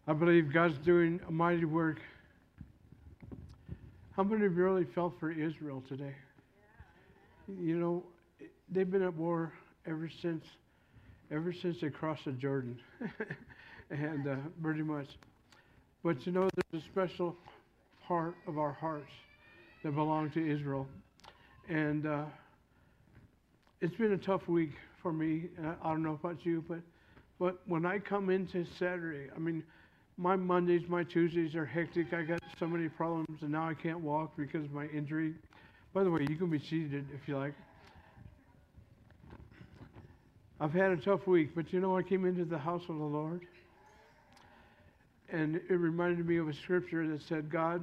I believe God's doing a mighty work. How many of you really felt for Israel today? You know, they've been at war ever since they crossed the Jordan, and pretty much. But you know, there's a special part of our hearts that belong to Israel, and it's been a tough week for me. I don't know about you, but when I come into Saturday, I mean, my Mondays, my Tuesdays are hectic. I got so many problems, and now I can't walk because of my injury. By the way, you can be seated if you like. I've had a tough week, but you know, I came into the house of the Lord, and it reminded me of a scripture that said, God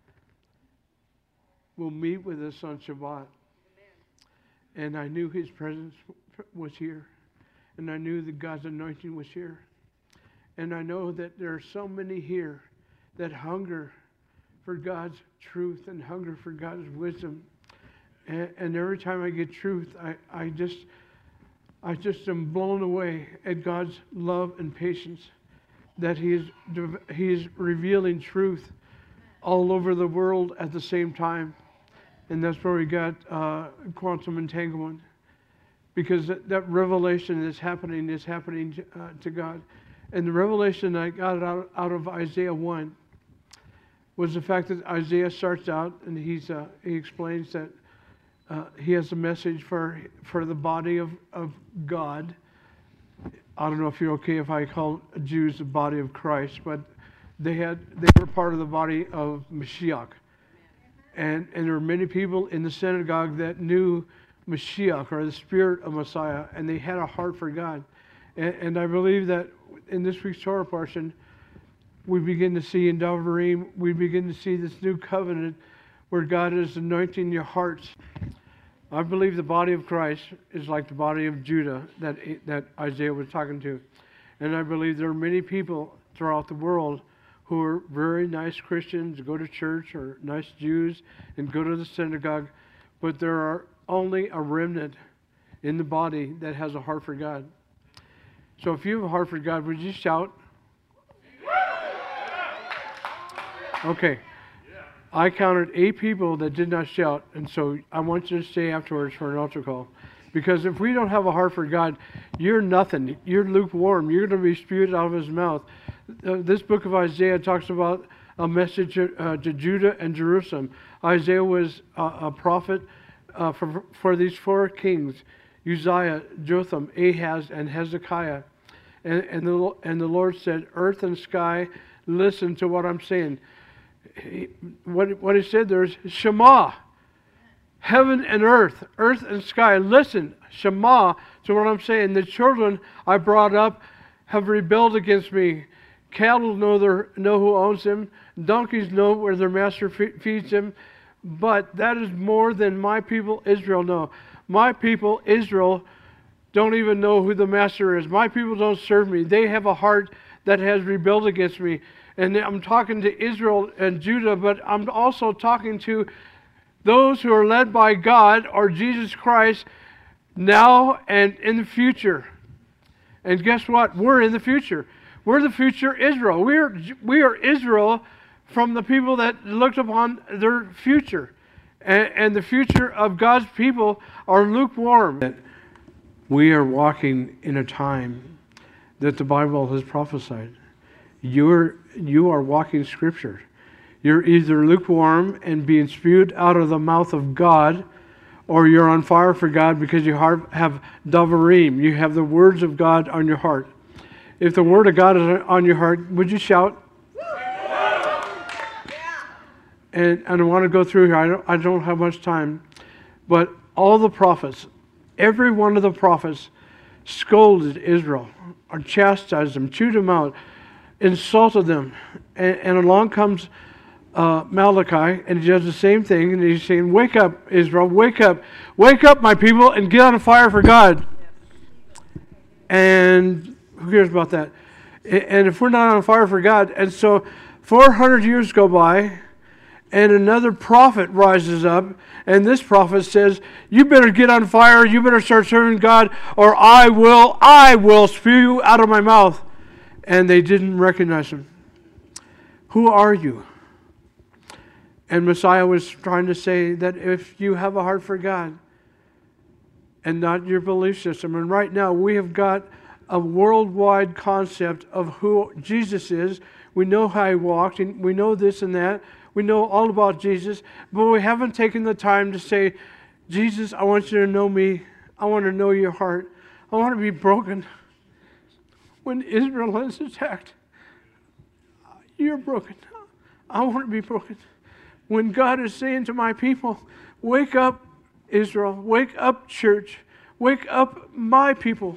will meet with us on Shabbat. And I knew His presence was here, and I knew that God's anointing was here. And I know that there are so many here that hunger for God's truth and hunger for God's wisdom. And every time I get truth, I just am blown away at God's love and patience, that He is revealing truth all over the world at the same time. And that's where we got quantum entanglement, because that revelation is happening to God. And the revelation I got out of Isaiah 1 was the fact that Isaiah starts out and he explains that he has a message for the body of God. I don't know if you're okay if I call Jews the body of Christ, but they were part of the body of Mashiach. And there were many people in the synagogue that knew Mashiach, or the spirit of Messiah, and they had a heart for God. And I believe that in this week's Torah portion, we begin to see in Devarim, we begin to see this new covenant where God is anointing your hearts. I believe the body of Christ is like the body of Judah that Isaiah was talking to. And I believe there are many people throughout the world who are very nice Christians, go to church, or nice Jews, and go to the synagogue, but there are only a remnant in the body that has a heart for God. So if you have a heart for God, would you shout? Okay. I counted 8 people that did not shout, and so I want you to stay afterwards for an altar call. Because if we don't have a heart for God, you're nothing. You're lukewarm. You're going to be spewed out of His mouth. This book of Isaiah talks about a message to Judah and Jerusalem. Isaiah was a prophet for these 4 kings, Uzziah, Jotham, Ahaz, and Hezekiah. And the Lord said, earth and sky, listen to what I'm saying. What He said there is, Shema, heaven and earth and sky, listen, Shema, to what I'm saying. The children I brought up have rebelled against me. Cattle know who owns them. Donkeys know where their master feeds them. But that is more than my people Israel know. My people Israel don't even know who the master is. My people don't serve me. They have a heart that has rebelled against me. And I'm talking to Israel and Judah, but I'm also talking to those who are led by God or Jesus Christ now and in the future. And guess what? We're in the future. We're the future Israel. We are Israel from the people that looked upon their future. And the future of God's people are lukewarm. We are walking in a time that the Bible has prophesied. You are walking Scripture. You're either lukewarm and being spewed out of the mouth of God, or you're on fire for God because you have Devarim. You have the words of God on your heart. If the word of God is on your heart, would you shout? And I want to go through here. I don't have much time. But all the prophets, every one of the prophets scolded Israel, or chastised them, chewed them out, insulted them. And along comes Malachi, and he does the same thing, and he's saying, wake up, Israel, wake up, my people, and get on fire for God. And who cares about that? And if we're not on fire for God, and so 400 years go by, and another prophet rises up, and this prophet says, you better get on fire, you better start serving God, or I will spew you out of my mouth. And they didn't recognize him. Who are you? And Messiah was trying to say that if you have a heart for God and not your belief system, and right now we have got a worldwide concept of who Jesus is. We know how he walked, and we know this and that. We know all about Jesus, but we haven't taken the time to say, Jesus, I want you to know me. I want to know your heart. I want to be broken. When Israel is attacked, you're broken. I want to be broken. When God is saying to my people, wake up, Israel. Wake up, church. Wake up, my people.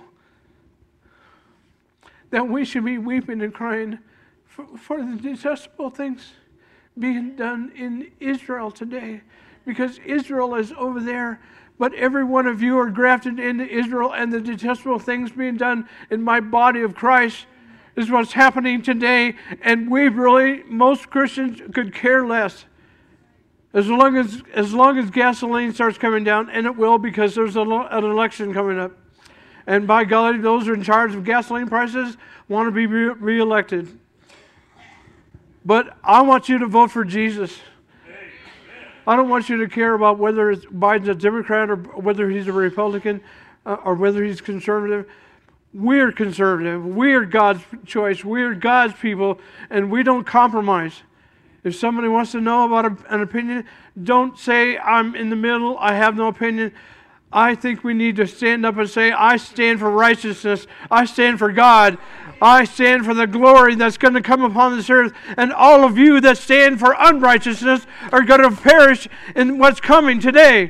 That we should be weeping and crying for the detestable things being done in Israel today. Because Israel is over there, but every one of you are grafted into Israel, and the detestable things being done in my body of Christ is what's happening today. And most Christians could care less. As long as gasoline starts coming down, and it will, because there's an election coming up. And by golly, those who are in charge of gasoline prices want to be reelected. But I want you to vote for Jesus. I don't want you to care about whether Biden's a Democrat or whether he's a Republican or whether he's conservative. We're conservative. We're God's choice. We're God's people, and we don't compromise. If somebody wants to know about an opinion, don't say, I'm in the middle, I have no opinion. I think we need to stand up and say, I stand for righteousness. I stand for God. I stand for the glory that's going to come upon this earth. And all of you that stand for unrighteousness are going to perish in what's coming today.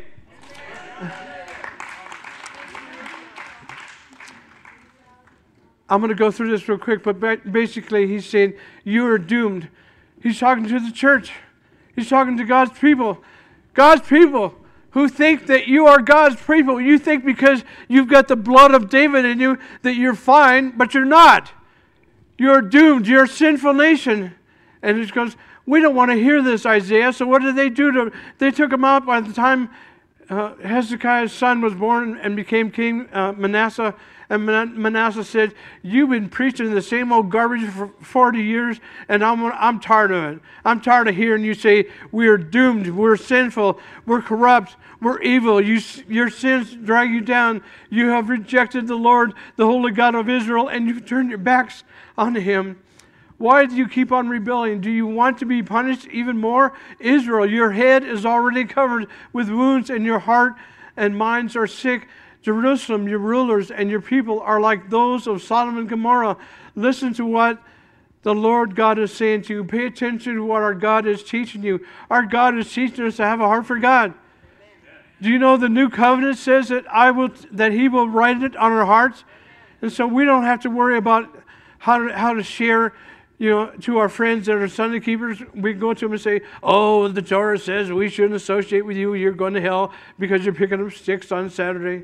I'm going to go through this real quick, but basically he's saying, you are doomed. He's talking to the church. He's talking to God's people. God's people who think that you are God's people. You think because you've got the blood of David in you that you're fine, but you're not. You're doomed. You're a sinful nation. And he goes, we don't want to hear this, Isaiah. So what did they do? They took him out by the time Hezekiah's son was born and became king, Manasseh. And Manasseh said, you've been preaching the same old garbage for 40 years, and I'm tired of it. I'm tired of hearing you say, we are doomed, we're sinful, we're corrupt, we're evil. Your sins drag you down. You have rejected the Lord, the Holy God of Israel, and you've turned your backs on Him. Why do you keep on rebelling? Do you want to be punished even more? Israel, your head is already covered with wounds, and your heart and minds are sick. Jerusalem, your rulers and your people are like those of Sodom and Gomorrah. Listen to what the Lord God is saying to you. Pay attention to what our God is teaching you. Our God is teaching us to have a heart for God. Amen. Do you know the new covenant says that He will write it on our hearts? And so we don't have to worry about how to share, to our friends that are Sunday keepers. We go to them and say, oh, the Torah says we shouldn't associate with you. You're going to hell because you're picking up sticks on Saturday.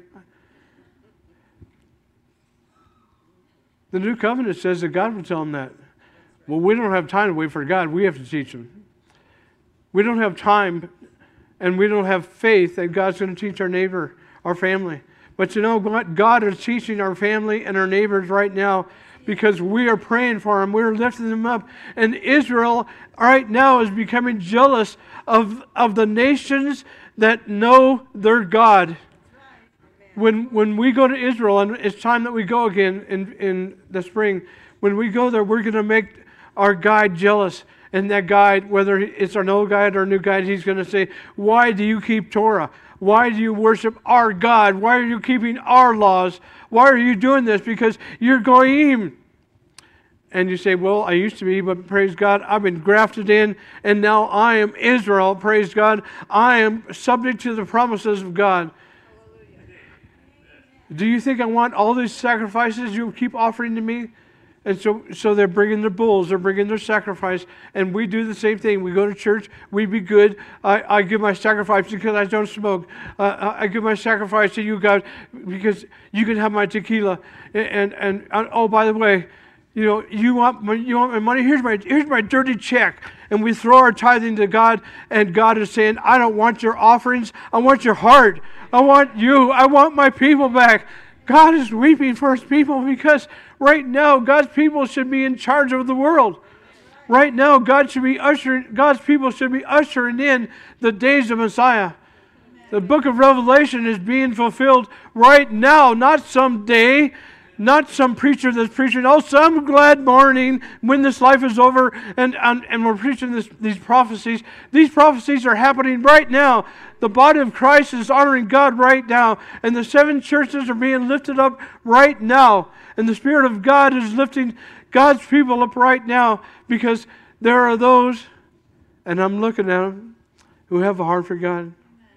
The new covenant says that God will tell them that. Well, we don't have time to wait for God. We have to teach them. We don't have time, and we don't have faith that God's going to teach our neighbor, our family. But you know what? God is teaching our family and our neighbors right now because we are praying for them. We're lifting them up. And Israel right now is becoming jealous of the nations that know their God. When we go to Israel, and it's time that we go again in the spring, when we go there, we're going to make our guide jealous. And that guide, whether it's our old guide or new guide, he's going to say, why do you keep Torah? Why do you worship our God? Why are you keeping our laws? Why are you doing this? Because you're goyim. And you say, well, I used to be, but praise God, I've been grafted in, and now I am Israel. Praise God. I am subject to the promises of God. Do you think I want all these sacrifices you keep offering to me? And so they're bringing their bulls, they're bringing their sacrifice, and we do the same thing. We go to church, we be good. I give my sacrifice because I don't smoke. I give my sacrifice to you, God, because you can have my tequila. And oh, by the way, you want my money? Here's my dirty check. And we throw our tithing to God, and God is saying, I don't want your offerings. I want your heart. I want you. I want my people back. God is weeping for His people because right now God's people should be in charge of the world. Right now, God's people should be ushering in the days of Messiah. The book of Revelation is being fulfilled right now, not someday, not some preacher that's preaching, oh, some glad morning when this life is over, and we're preaching these prophecies. These prophecies are happening right now. The body of Christ is honoring God right now, and the 7 churches are being lifted up right now, and the Spirit of God is lifting God's people up right now, because there are those, and I'm looking at them, who have a heart for God.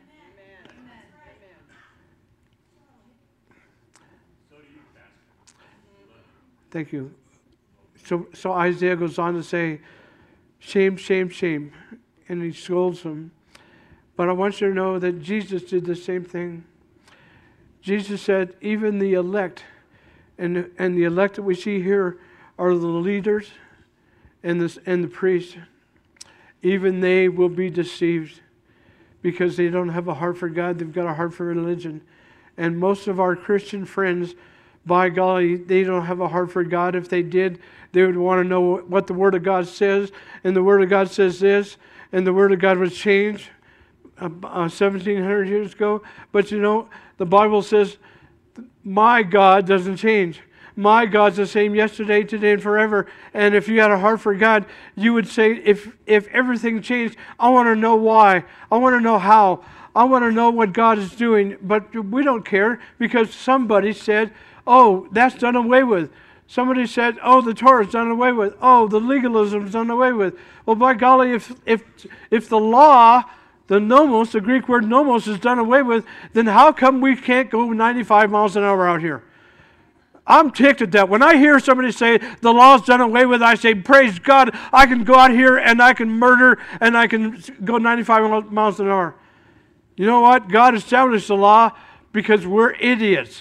Thank you. So Isaiah goes on to say, shame, shame, shame. And he scolds them. But I want you to know that Jesus did the same thing. Jesus said, even the elect, and the elect that we see here are the leaders and the priests. Even they will be deceived because they don't have a heart for God. They've got a heart for religion. And most of our Christian friends, by golly, they don't have a heart for God. If they did, they would want to know what the Word of God says. And the Word of God says this. And the Word of God was changed 1,700 years ago. But you know, the Bible says, my God doesn't change. My God's the same yesterday, today, and forever. And if you had a heart for God, you would say, if everything changed, I want to know why. I want to know how. I want to know what God is doing. But we don't care because somebody said, oh, that's done away with. Somebody said, oh, the Torah's done away with. Oh, the legalism's done away with. Well, by golly, if the law, the nomos, the Greek word nomos, is done away with, then how come we can't go 95 miles an hour out here? I'm ticked at that. When I hear somebody say the law's done away with, I say, praise God, I can go out here and I can murder and I can go 95 miles an hour. You know what? God established the law because we're idiots.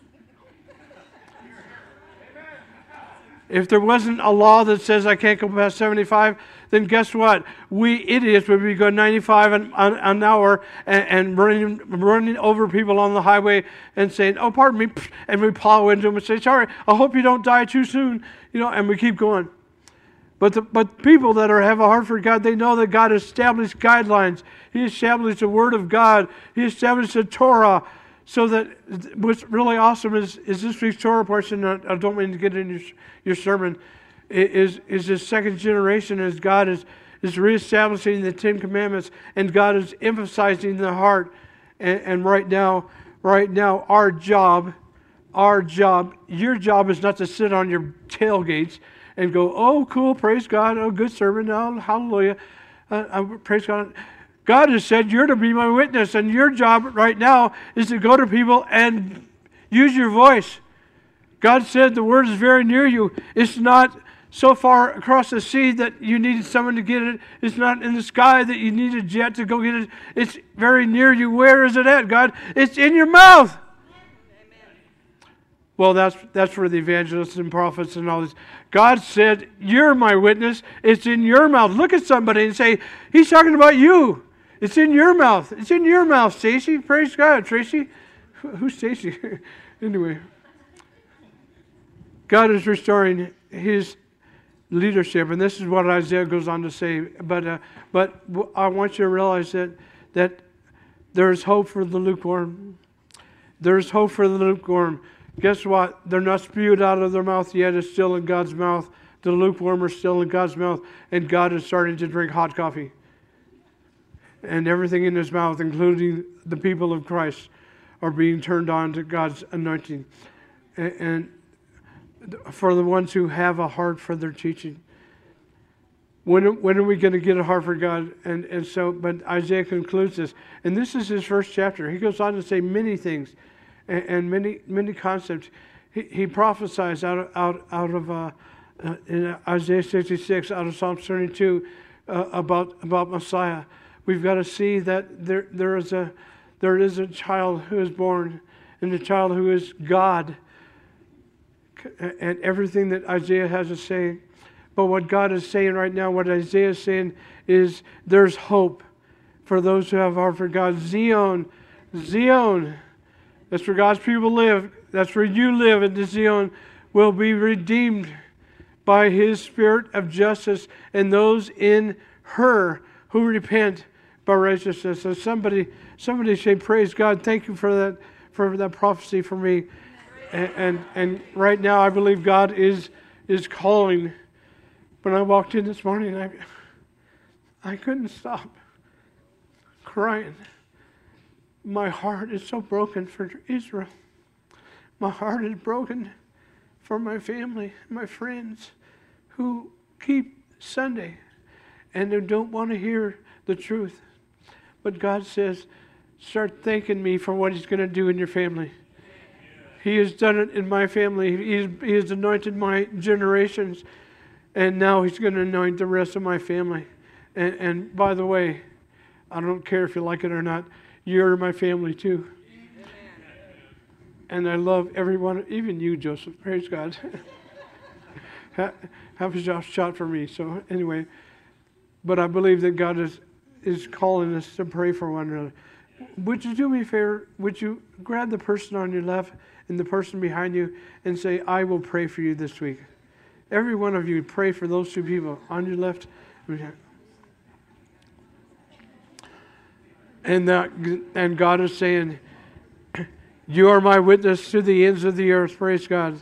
If there wasn't a law that says I can't go past 75, then guess what? We idiots would be going 95 an hour and running over people on the highway and saying, oh, pardon me, and we plow into them and say, sorry, I hope you don't die too soon, and we keep going. But people that have a heart for God, they know that God established guidelines. He established the Word of God. He established the Torah. So that what's really awesome is this week's Torah portion, I don't mean to get into your sermon, is this second generation as God is reestablishing the 10 Commandments, and God is emphasizing the heart. And right now, our job, your job is not to sit on your tailgates and go, oh, cool, praise God, oh, good sermon, oh, hallelujah, praise God. God has said, you're to be my witness, and your job right now is to go to people and use your voice. God said the word is very near you. It's not so far across the sea that you need someone to get it. It's not in the sky that you need a jet to go get it. It's very near you. Where is it at, God? It's in your mouth. Well, that's for the evangelists and prophets and all this. God said, you're my witness. It's in your mouth. Look at somebody and say, he's talking about you. It's in your mouth. It's in your mouth, Stacy. Praise God, Tracy. Who's Stacy? Anyway. God is restoring His leadership, and this is what Isaiah goes on to say. But I want you to realize that there is hope for the lukewarm. There is hope for the lukewarm. Guess what? They're not spewed out of their mouth yet. It's still in God's mouth. The lukewarm are still in God's mouth, and God is starting to drink hot coffee. And everything in His mouth, including the people of Christ, are being turned on to God's anointing. And for the ones who have a heart for their teaching. When are we going to get a heart for God? And so, but Isaiah concludes this. And this is his first chapter. He goes on to say many things and many concepts. He prophesies out of in Isaiah 66, out of Psalm 32, about Messiah. We've got to see that there is a child who is born, and the child who is God, and everything that Isaiah has to say. But what God is saying right now, what Isaiah is saying is there's hope for those who have heart for God. Zion, that's where God's people live. That's where you live, and the Zion will be redeemed by His Spirit of justice, and those in her who repent by righteousness. So somebody say, praise God. Thank you for that prophecy for me. And right now I believe God is calling. When I walked in this morning, I couldn't stop crying. My heart is so broken for Israel. My heart is broken for my family, my friends who keep Sunday and they don't want to hear the truth. But God says, start thanking me for what He's going to do in your family. He has done it in my family. He has anointed my generations. And now He's going to anoint the rest of my family. And by the way, I don't care if you like it or not, you're my family too. And I love everyone, even you, Joseph. Praise God. Have a shot for me. So anyway, but I believe that God is calling us to pray for one another. Would you do me a favor? Would you grab the person on your left and the person behind you and say, I will pray for you this week. Every one of you pray for those two people on your left. And God is saying, you are my witness to the ends of the earth. Praise God.